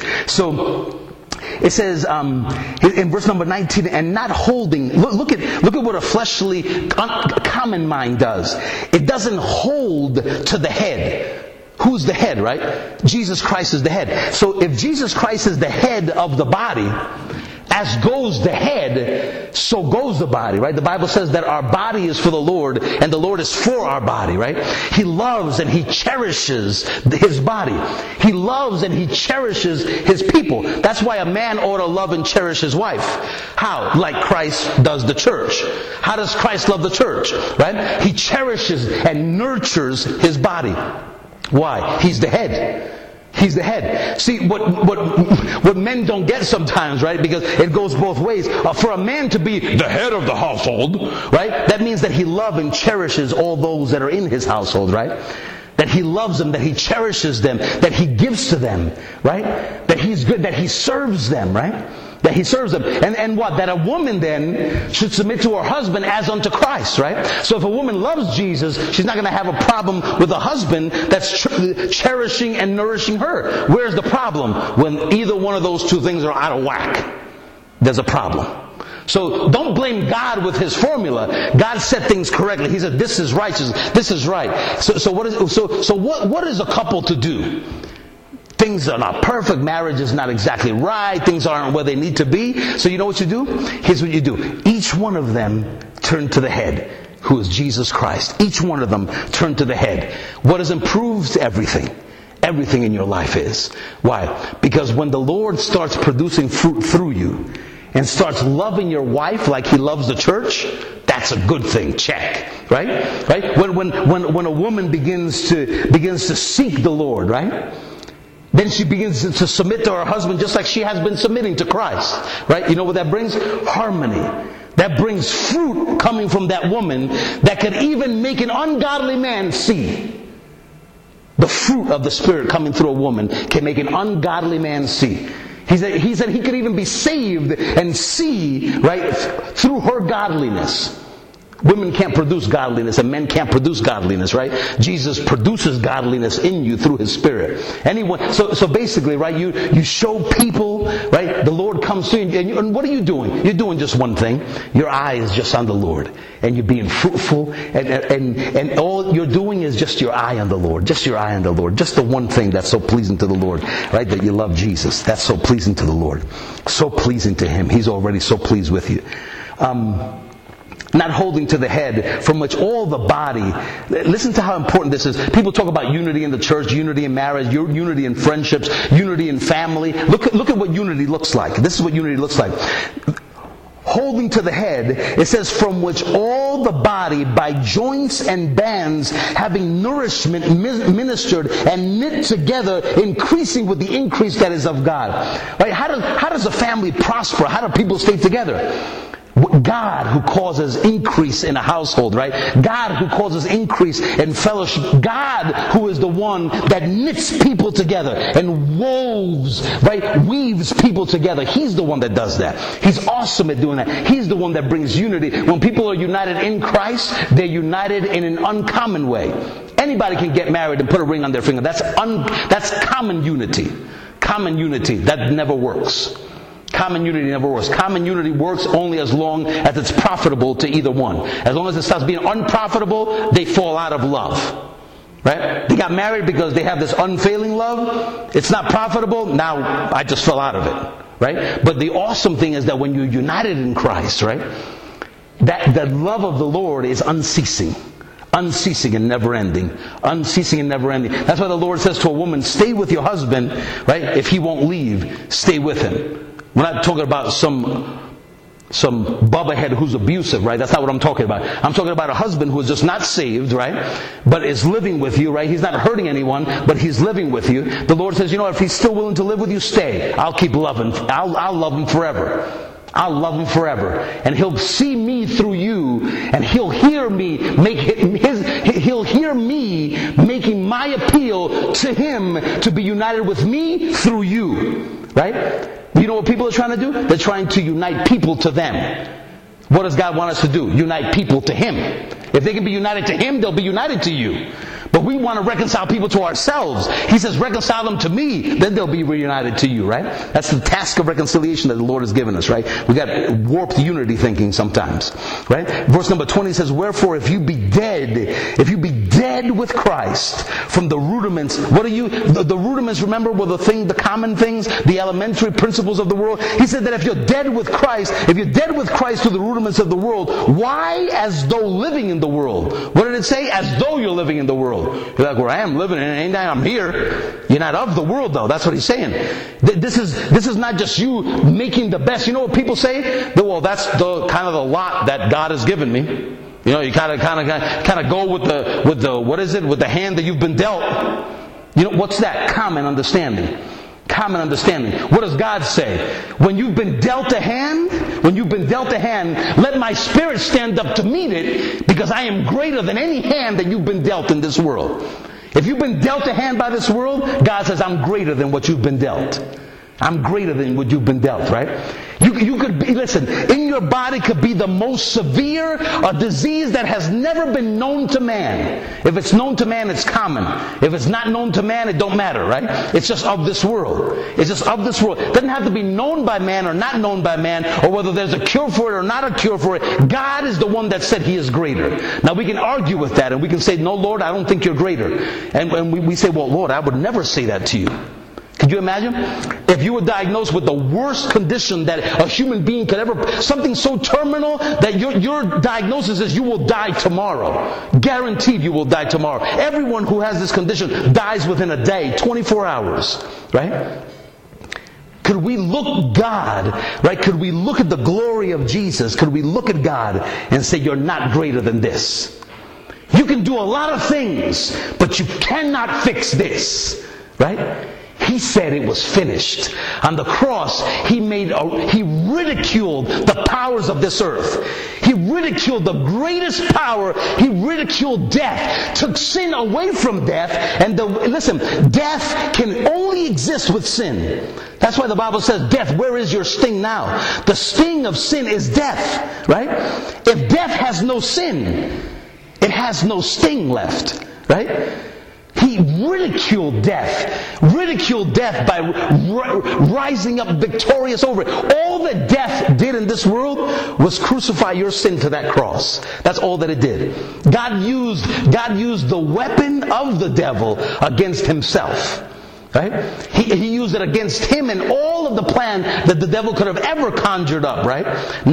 So it says um, in verse number nineteen, and not holding. Look, look at look at what a fleshly, un, common mind does. It doesn't hold to the head. Who's the head, right? Jesus Christ is the head. So if Jesus Christ is the head of the body, as goes the head, so goes the body, right? The Bible says that our body is for the Lord, and the Lord is for our body, right? He loves and He cherishes His body. He loves and He cherishes His people. That's why a man ought to love and cherish his wife. How? Like Christ does the church. How does Christ love the church? Right? He cherishes and nurtures His body. Why? He's the head. He's the head. See, what what what men don't get sometimes, right? Because it goes both ways. Uh, for a man to be the head of the household, right? That means that he loves and cherishes all those that are in his household, right? That he loves them, that he cherishes them, that he gives to them, right? That he's good, that he serves them, right? That he serves them. And, and what? That a woman then should submit to her husband as unto Christ, right? So if a woman loves Jesus, she's not going to have a problem with a husband that's ch- cherishing and nourishing her. Where's the problem? When either one of those two things are out of whack, there's a problem. So don't blame God with His formula. God set things correctly. He said, this is righteous, this is right. So, so what is, so, so what, what is a couple to do? Things are not perfect. Marriage is not exactly right. Things aren't where they need to be. So you know what you do? Here's what you do. Each one of them turn to the head, who is Jesus Christ. Each one of them turn to the head. What has improved everything? Everything in your life is. Why? Because when the Lord starts producing fruit through you and starts loving your wife like He loves the church, that's a good thing. Check. Right? Right? When when when when a woman begins to begins to seek the Lord, right? Then she begins to submit to her husband just like she has been submitting to Christ. Right? You know what that brings? Harmony. That brings fruit coming from that woman that could even make an ungodly man see. The fruit of the Spirit coming through a woman can make an ungodly man see. He said he, said he could even be saved and see, right, through her godliness. Women can't produce godliness and men can't produce godliness, right? Jesus produces godliness in you through His Spirit. Anyone, so, so basically, right, you, you show people, right, the Lord comes to you and, you, and what are you doing? You're doing just one thing. Your eye is just on the Lord. And you're being fruitful and, and, and all you're doing is just your eye on the Lord. Just your eye on the Lord. Just the one thing that's so pleasing to the Lord, right, that you love Jesus. That's so pleasing to the Lord. So pleasing to Him. He's already so pleased with you. Um... Not holding to the head, from which all the body. Listen to how important this is. People talk about unity in the church, unity in marriage, unity in friendships, unity in family. Look at, look at what unity looks like. This is what unity looks like. Holding to the head, it says, from which all the body by joints and bands having nourishment ministered and knit together, increasing with the increase that is of God. Right? How does, how does a family prosper? How do people stay together? God who causes increase in a household, right? God who causes increase in fellowship. God who is the one that knits people together and woves, right? Weaves people together. He's the one that does that. He's awesome at doing that. He's the one that brings unity. When people are united in Christ, they're united in an uncommon way. Anybody can get married and put a ring on their finger. That's un, that's common unity. Common unity. That never works. Common unity never works. Common unity works only as long as it's profitable to either one. As long as it stops being unprofitable, they fall out of love. Right? They got married because they have this unfailing love. It's not profitable. Now I just fell out of it. Right? But the awesome thing is that when you're united in Christ, right? That the love of the Lord is unceasing. Unceasing and never ending. Unceasing and never ending. That's why the Lord says to a woman, stay with your husband, right? If he won't leave, stay with him. We're not talking about some some bubba head who's abusive, right? That's not what I'm talking about. I'm talking about a husband who is just not saved, right? But is living with you, right? He's not hurting anyone, but he's living with you. The Lord says, you know, if he's still willing to live with you, stay. I'll keep loving. I'll, I'll love him forever. I'll love him forever. And he'll see me through you, and he'll hear me make his, he'll hear me making my appeal to him to be united with me through you. Right? You know what people are trying to do? They're trying to unite people to them. What does God want us to do? Unite people to Him. If they can be united to Him, they'll be united to you. But we want to reconcile people to ourselves. He says, reconcile them to me, then they'll be reunited to you, right? That's the task of reconciliation that the Lord has given us, right? We got warped unity thinking sometimes, right? Verse number twenty says, wherefore if you be dead, if you be dead with Christ from the rudiments, what are you, the, the rudiments, remember, were the thing, the common things, the elementary principles of the world. He said that if you're dead with Christ, if you're dead with Christ to the rudiments of the world, why as though living in the world? What did it say? As though you're living in the world. You're like, well, I am living in it, ain't I? I'm here. You're not of the world, though. That's what he's saying. This is this is not just you making the best. You know what people say? Well, that's the kind of the lot that God has given me. You know, you kind of kind of kind of go with the with the what is it? With the hand that you've been dealt. You know, what's that? Common understanding. Common understanding. What does God say? When you've been dealt a hand, when you've been dealt a hand, let my spirit stand up to meet it, because I am greater than any hand that you've been dealt in this world. If you've been dealt a hand by this world, God says, I'm greater than what you've been dealt. I'm greater than what you've been dealt, right? You, you could be, listen, in your body could be the most severe a disease that has never been known to man. If it's known to man, it's common. If it's not known to man, it don't matter, right? It's just of this world. It's just of this world. It doesn't have to be known by man or not known by man, or whether there's a cure for it or not a cure for it. God is the one that said He is greater. Now we can argue with that, and we can say, no, Lord, I don't think you're greater. And, and we, we say, well, Lord, I would never say that to you. Could you imagine? If you were diagnosed with the worst condition that a human being could ever, something so terminal that your, your diagnosis is you will die tomorrow. Guaranteed you will die tomorrow. Everyone who has this condition dies within a day, twenty-four hours. Right? Could we look God, right? Could we look at the glory of Jesus? Could we look at God and say, you're not greater than this? You can do a lot of things, but you cannot fix this. Right? He said it was finished. On the cross, He made a, He ridiculed the powers of this earth. He ridiculed the greatest power. He ridiculed death, took sin away from death. And the, listen, death can only exist with sin. That's why the Bible says, death, where is your sting now? The sting of sin is death, right? If death has no sin, it has no sting left, right? He ridiculed death, ridiculed death by r- rising up victorious over it. All that death did in this world was crucify your sin to that cross. That's all that it did. God used, God used the weapon of the devil against himself. Right? He, he used it against him and all of the plan that the devil could have ever conjured up, right?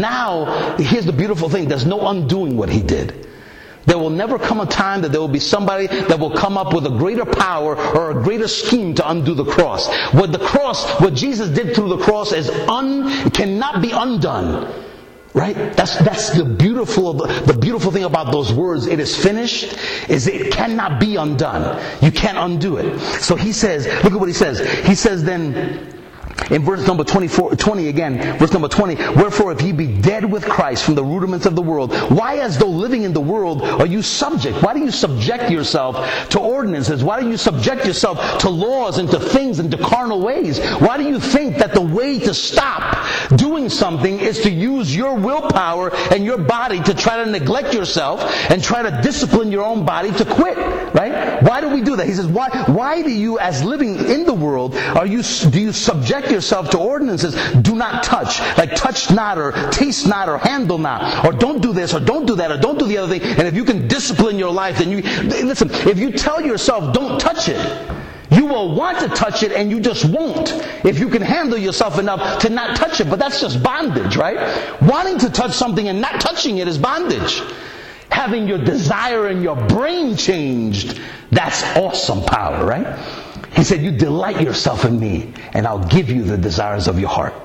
Now, here's the beautiful thing. There's no undoing what he did. There will never come a time that there will be somebody that will come up with a greater power or a greater scheme to undo the cross. What the cross, what Jesus did through the cross is un, cannot be undone. Right? That's that's the beautiful the beautiful thing about those words. It is finished. Is it cannot be undone. You can't undo it. So he says, look at what he says. He says then in verse number twenty-four, twenty again, verse number twenty, wherefore if ye be dead with Christ from the rudiments of the world, why as though living in the world are you subject? Why do you subject yourself to ordinances? Why do you subject yourself to laws and to things and to carnal ways? Why do you think that the way to stop doing something is to use your willpower and your body to try to neglect yourself and try to discipline your own body to quit? Right? Why do we do that? He says, why, why do you as living in the world are you, do you subject yourself to ordinances? Do not touch, like touch not or taste not or handle not, or don't do this or don't do that or don't do the other thing. And if you can discipline your life, then you listen, if you tell yourself don't touch it, you will want to touch it and you just won't if you can handle yourself enough to not touch it. But that's just bondage, right? Wanting to touch something and not touching it is bondage. Having your desire and your brain changed, that's awesome power, right? He said, you delight yourself in me, and I'll give you the desires of your heart.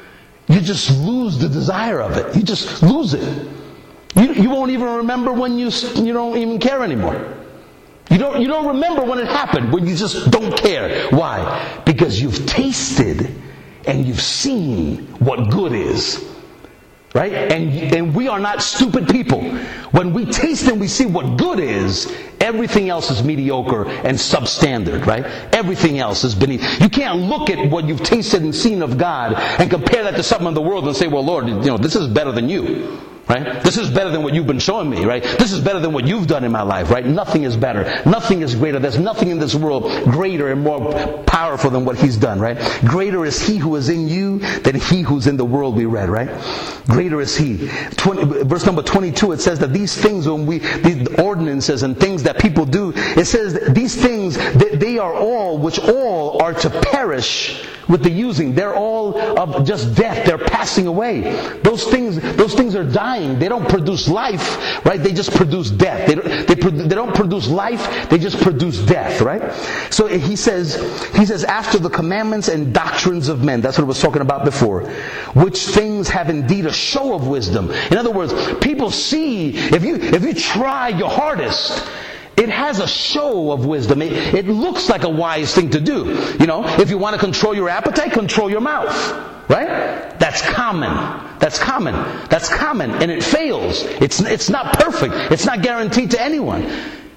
You just lose the desire of it. You just lose it. You, you won't even remember when you you don't even care anymore. You don't you don't remember when it happened, when you just don't care. Why? Because you've tasted and you've seen what good is. Right? And, and we are not stupid people. When we taste and we see what good is, everything else is mediocre and substandard, right? Everything else is beneath. You can't look at what you've tasted and seen of God and compare that to something in the world and say, well, Lord, you know, this is better than you. Right? This is better than what you've been showing me, right? This is better than what you've done in my life, right? Nothing is better. Nothing is greater. There's nothing in this world greater and more powerful than what He's done, right? Greater is He who is in you than he who's in the world, we read, right? Greater is He. twenty, verse number twenty-two, it says that these things, when we, these ordinances and things that people do, it says that these things, they, they are all, which all are to perish with the using. They're all of just death. They're passing away. Those things, those things are dying. They don't produce life, right? They just produce death. They don't, they, they don't produce life. They just produce death, right? So he says, he says, after the commandments and doctrines of men. That's what I was talking about before. Which things have indeed a show of wisdom. In other words, people see, if you, if you try your hardest, it has a show of wisdom. It, it looks like a wise thing to do. You know, if you want to control your appetite, control your mouth. Right? That's common. That's common. That's common. And it fails. It's, it's not perfect. It's not guaranteed to anyone.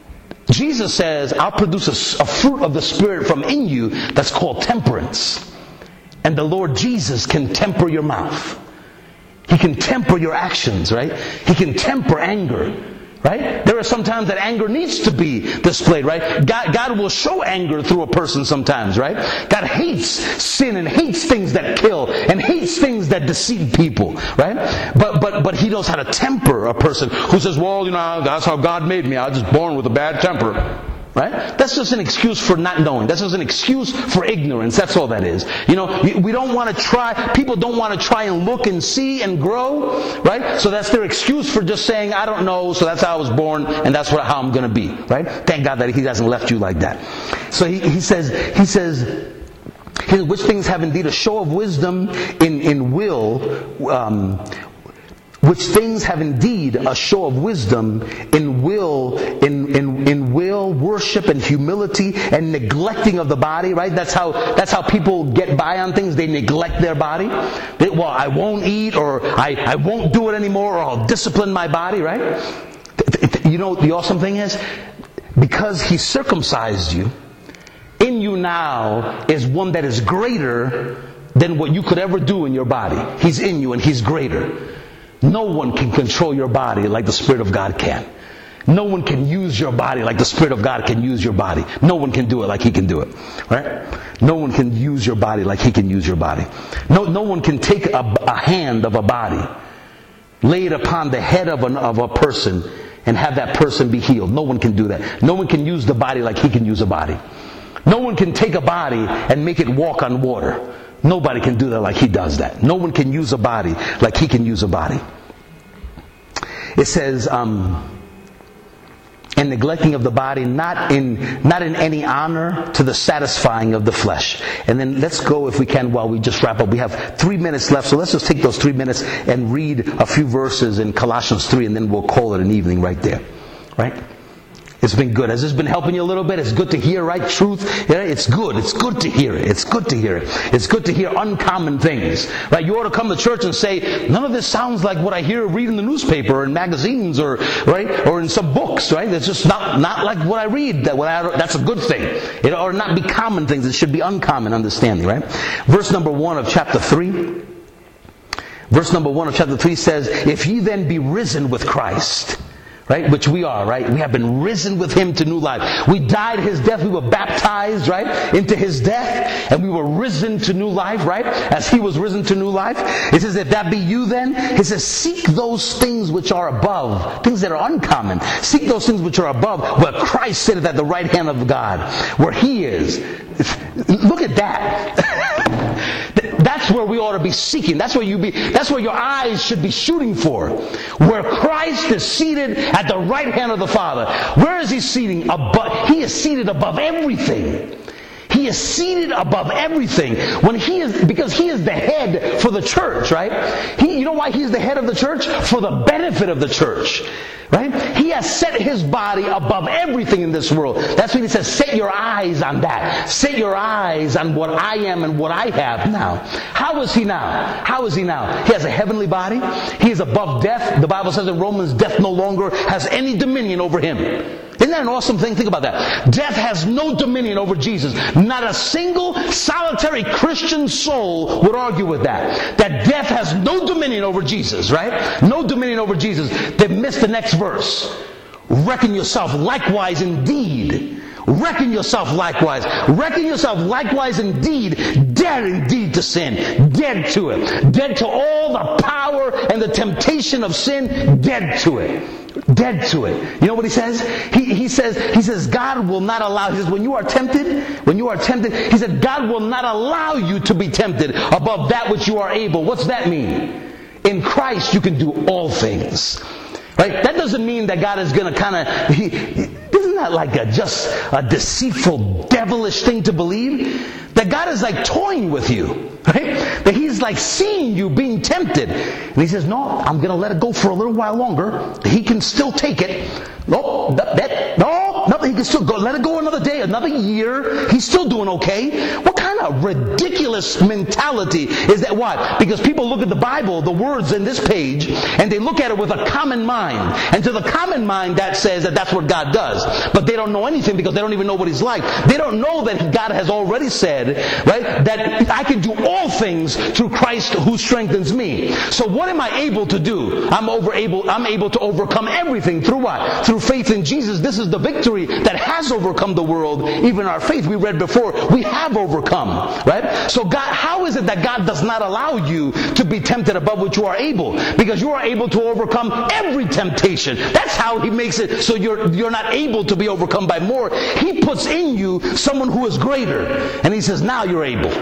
Jesus says, I'll produce a, a fruit of the Spirit from in you that's called temperance. And the Lord Jesus can temper your mouth. He can temper your actions, right? He can temper anger. Right? There are some times that anger needs to be displayed, right? God, God will show anger through a person sometimes, right? God hates sin and hates things that kill and hates things that deceive people, right? But but but He knows how to temper a person who says, well, you know, that's how God made me. I was just born with a bad temper. Right? That's just an excuse for not knowing. That's just an excuse for ignorance. That's all that is. You know, we don't want to try, people don't want to try and look and see and grow, right? So that's their excuse for just saying, I don't know, so that's how I was born, and that's what, how I'm going to be, right? Thank God that He hasn't left you like that. So he, he says, he says, which things have indeed a show of wisdom in, in will, um, which things have indeed a show of wisdom in will, in, in, in will, worship, and humility, and neglecting of the body, right? That's how, that's how people get by on things. They neglect their body. They, well, I won't eat, or I, I won't do it anymore, or I'll discipline my body, right? You know, the awesome thing is, because He circumcised you, in you now is one that is greater than what you could ever do in your body. He's in you and He's greater. No one can control your body like the Spirit of God can. No one can use your body like the Spirit of God can use your body. No one can do it like He can do it. Right? No one can use your body like He can use your body. No, no one can take a, a hand of a body, lay it upon the head of, an, of a person, and have that person be healed. No one can do that. No one can use the body like He can use a body. No one can take a body and make it walk on water. Nobody can do that like He does that. No one can use a body like He can use a body. It says, um, and neglecting of the body, not in not in any honor to the satisfying of the flesh. And then let's go, if we can, while we just wrap up. We have three minutes left, so let's just take those three minutes and read a few verses in Colossians three, and then we'll call it an evening right there. Right? It's been good. Has this been helping you a little bit? It's good to hear, right? Truth. Yeah, it's good. It's good to hear it. It's good to hear it. It's good to hear uncommon things. Right? You ought to come to church and say, none of this sounds like what I hear read in the newspaper or in magazines or, right? Or in some books, right? It's just not, not like what I read. That what I, that's a good thing. It ought not be common things. It should be uncommon understanding, right? Verse number one of chapter three. Verse number one of chapter three says, if ye then be risen with Christ, right? Which we are, right? We have been risen with Him to new life. We died His death. We were baptized, right? Into His death. And we were risen to new life, right? As He was risen to new life. It says, if that be you then, it says, seek those things which are above. Things that are uncommon. Seek those things which are above, where Christ sitteth at the right hand of God. Where He is. Look at that. That's where we ought to be seeking. That's where you be. That's where your eyes should be shooting for. Where Christ is seated at the right hand of the Father. Where is He seating? Above. He is seated above everything. He is seated above everything. When He is, because He is the head for the church, right? He, you know why He is the head of the church? For the benefit of the church. Right? He has set His body above everything in this world. That's when He says, set your eyes on that. Set your eyes on what I am and what I have now. How is He now? How is He now? He has a heavenly body. He is above death. The Bible says in Romans, death no longer has any dominion over Him. Isn't that an awesome thing? Think about that. Death has no dominion over Jesus. Not a single solitary Christian soul would argue with that. That death has no dominion over Jesus, right? No dominion over Jesus. They've missed the next verse. Reckon yourself likewise indeed. Reckon yourself likewise. Reckon yourself likewise indeed. Dead indeed to sin. Dead to it. Dead to all the power and the temptation of sin. Dead to it. Dead to it. You know what he says? He, he says, he says, God will not allow, he says, when you are tempted, when you are tempted, he said, God will not allow you to be tempted above that which you are able. What's that mean? In Christ you can do all things. Right? That doesn't mean that God is going to kind of, he, isn't that like a just a deceitful, devilish thing to believe? That God is like toying with you. Right? That He's like seeing you being tempted. And He says, no, I'm going to let it go for a little while longer. He can still take it. No, that, that, no, no, He can still go. Let it go another day, another year. He's still doing okay. What kind of ridiculous mentality is that? What? Because people look at the Bible, the words in this page, and they look at it with a common mind. And to the common mind, that says that that's what God does. But they don't know anything because they don't even know what He's like. They don't know that God has already said, right, that I can do all things through Christ who strengthens me. So what am I able to do? I'm over able, I'm able to overcome everything through what? Through faith in Jesus. This is the victory that has overcome the world. Even our faith, we read before, we have overcome, right? So God, how is it that God does not allow you to be tempted above what you are able? Because you are able to overcome every temptation. That's how He makes it so you're you're not able to be overcome by more. He puts in you someone who is greater. And He says, now you're able.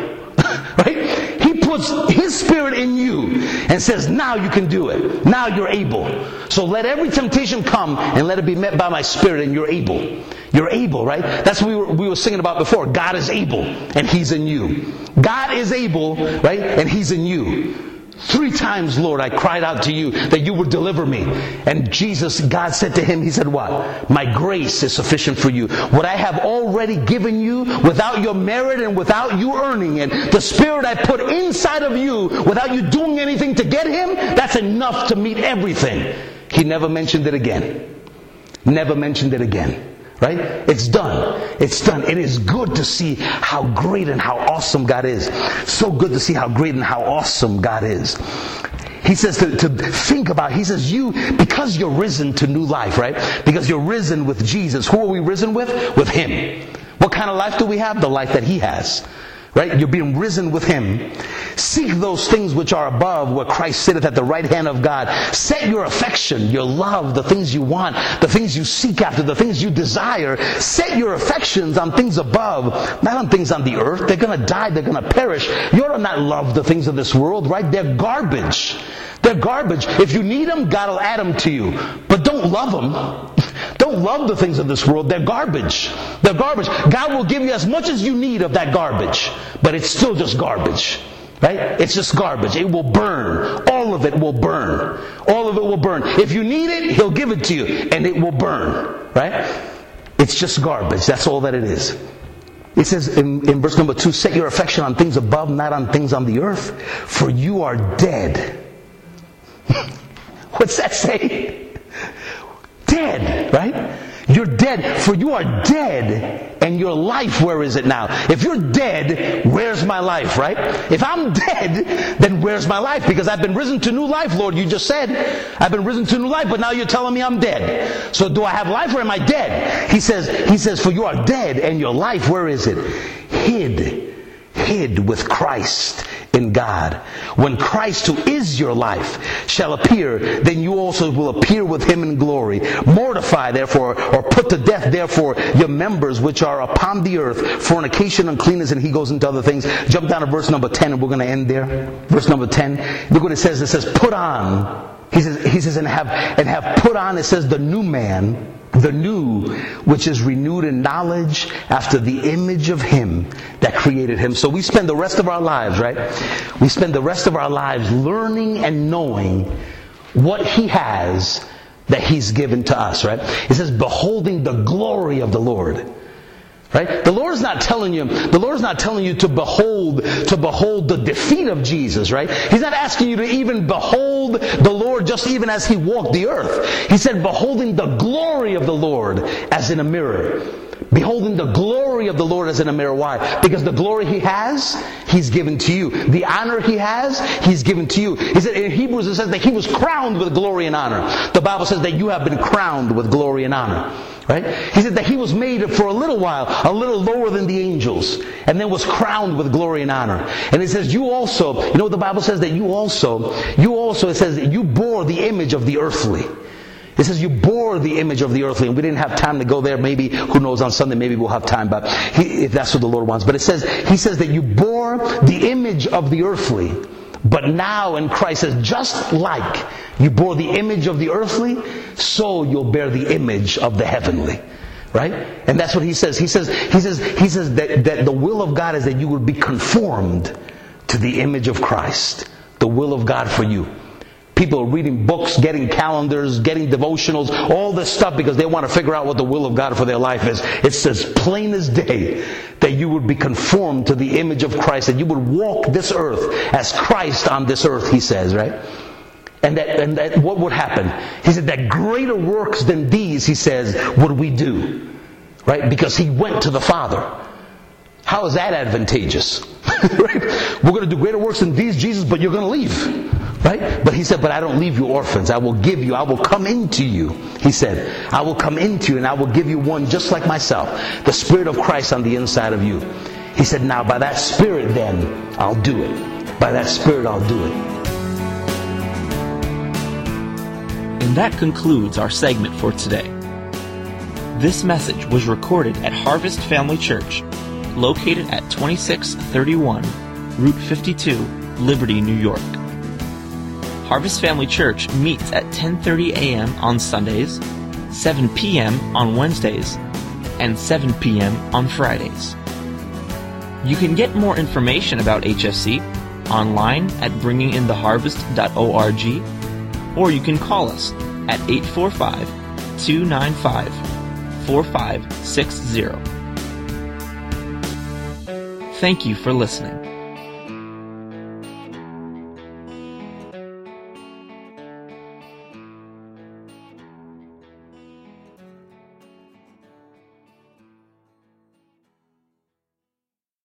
Right? He puts His Spirit in you and says, now you can do it. Now you're able. So let every temptation come and let it be met by my Spirit, and you're able. You're able, right? That's what we were, we were singing about before. God is able and He's in you. God is able, right? And He's in you. Three times, Lord, I cried out to you that you would deliver me. And Jesus, God said to him, he said what? My grace is sufficient for you. What I have already given you without your merit and without you earning it, the Spirit I put inside of you without you doing anything to get him, that's enough to meet everything. He never mentioned it again. Never mentioned it again. Right? It's done. It's done. It is good to see how great and how awesome God is. So good to see how great and how awesome God is. He says to, to think about, he says you, because you're risen to new life, right? Because you're risen with Jesus. Who are we risen with? With him. What kind of life do we have? The life that he has. Right? You're being risen with him. Seek those things which are above, where Christ sitteth at the right hand of God. Set your affection, your love, the things you want, the things you seek after, the things you desire. Set your affections on things above, not on things on the earth. They're going to die. They're going to perish. You ought to not love the things of this world, right? They're garbage. They're garbage. If you need them, God will add them to you. But don't love them. Don't love the things of this world. They're garbage. They're garbage. God will give you as much as you need of that garbage. But it's still just garbage. Right? It's just garbage. It will burn. All of it will burn. All of it will burn. If you need it, he'll give it to you. And it will burn. Right? It's just garbage. That's all that it is. It says in, in verse number two, set your affection on things above, not on things on the earth. For you are dead. What's that say? Dead, right? You're dead, for you are dead, and your life, where is it now? If you're dead, where's my life, right? If I'm dead, then where's my life? Because I've been risen to new life, Lord, you just said. I've been risen to new life, but now you're telling me I'm dead. So do I have life or am I dead? He says, he says, for you are dead, and your life, where is it? Hid. Hid with Christ in God. When Christ, who is your life, shall appear, then you also will appear with him in glory. Mortify, therefore, or put to death, therefore, your members which are upon the earth, fornication, uncleanness, and he goes into other things. Jump down to verse number ten, and we're going to end there. Verse number ten. Look what it says. It says, put on. He says, he says, and have, and have put on, it says, the new man, the new, which is renewed in knowledge after the image of him that created him. So we spend the rest of our lives, right? We spend the rest of our lives learning and knowing what he has that he's given to us, right? It says, beholding the glory of the Lord. Right? The Lord's not telling you, the Lord's not telling you to behold, to behold the defeat of Jesus, right? He's not asking you to even behold the Lord just even as he walked the earth. He said, beholding the glory of the Lord as in a mirror. Beholding the glory of the Lord as in a mirror. Why? Because the glory he has, he's given to you. The honor he has, he's given to you. He said in Hebrews, it says that he was crowned with glory and honor. The Bible says that you have been crowned with glory and honor. Right? He said that he was made for a little while, a little lower than the angels, and then was crowned with glory and honor. And it says you also, you know what the Bible says? That you also, you also, it says that you bore the image of the earthly. It says you bore the image of the earthly, and we didn't have time to go there. Maybe, who knows, on Sunday maybe we'll have time, but he, if that's what the Lord wants. But it says, he says that you bore the image of the earthly, but now in Christ, says just like you bore the image of the earthly, so you'll bear the image of the heavenly. Right? And that's what he says. He says, he says, he says that, that the will of God is that you would be conformed to the image of Christ. The will of God for you. People are reading books, getting calendars, getting devotionals, all this stuff because they want to figure out what the will of God for their life is. It's as plain as day that you would be conformed to the image of Christ, that you would walk this earth as Christ on this earth, he says, right? And that, and that what would happen? He said that greater works than these, he says, would we do. Right? Because he went to the Father. How is that advantageous? Right? We're going to do greater works than these, Jesus, but you're going to leave. Right? But he said, but I don't leave you orphans. I will give you, I will come into you. He said, I will come into you and I will give you one just like myself. The Spirit of Christ on the inside of you. He said, now by that Spirit then, I'll do it. By that Spirit, I'll do it. And that concludes our segment for today. This message was recorded at Harvest Family Church, located at twenty-six thirty-one Route fifty-two, Liberty, New York. Harvest Family Church meets at ten thirty a.m. on Sundays, seven p.m. on Wednesdays, and seven p.m. on Fridays. You can get more information about H F C online at bringing in the harvest dot org, or you can call us at eight four five, two nine five, four five six zero. Thank you for listening.